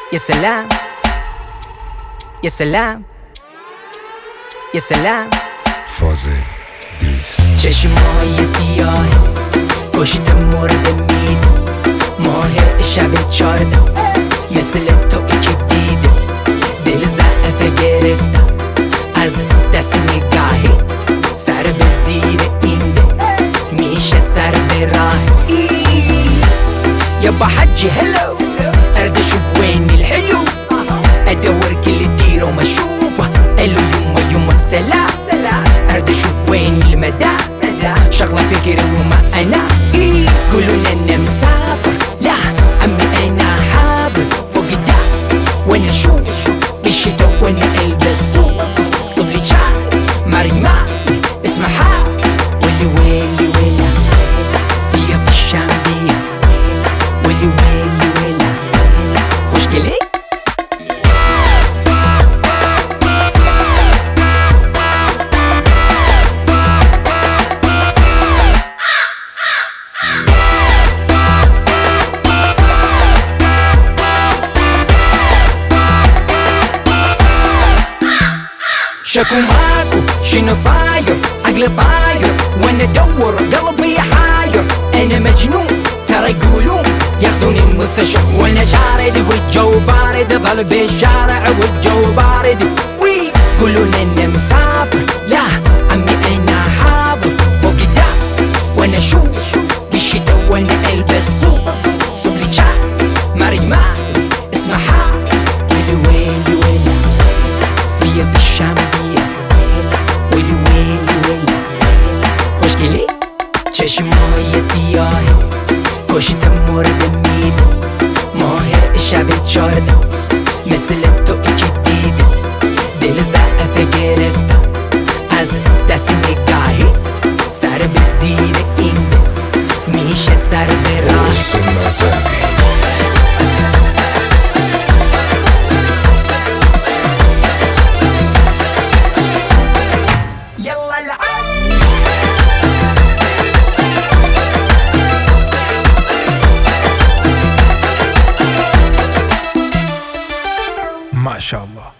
يا سلام يا سلام يا سلام. فاضل دیس. چشمای سیاه کشت مورد میده، ماه شب 14 مثل تو که دیده، دل ضعف گرفتم از دست نگاهی، سر به زیر این ده میشه سر به راه. يابا حجي هلو ارد اشوف وين الحلو، ادور كل ديره وما اشوفه، الو يما سلام، ارد اشوف وين المدى، شغله فكري وما انا يقولون انا مسافر، لا عمي انا حاضر فوق الدار، وانا اشوف بالشتا وانا البس صوف صبلي شعر مريمة اسمها ولي ويلي ويلا بيا بالشام بيا ولي ويلي ويلا خوشكلي. شكو ماكو شنو صاير، عقلي طاير وانا ادور قلبي حاير، انا مجنون ترى يقولون ياخذوني المستشفى وانا شارد، والجو بارد ظل بالشارع والجو بارد، ويقولون انا مسافر، لا عمي انا حاضر فوق الدار، وانا اشوف بالشتا وانا البس صوف صبلي شعر مارد ماي اسمها ويلي ويلي ويلا بيا بالشام بيا ويلي ويلي ويلا خوشگلی. چشمای سیاه کشت مورد میده، ماه شب 14 مثل تو که دیده، دل ضعف گرفتم از دست نگاهی، سر به زیر این ده میشه سر به راه. ما شاء الله.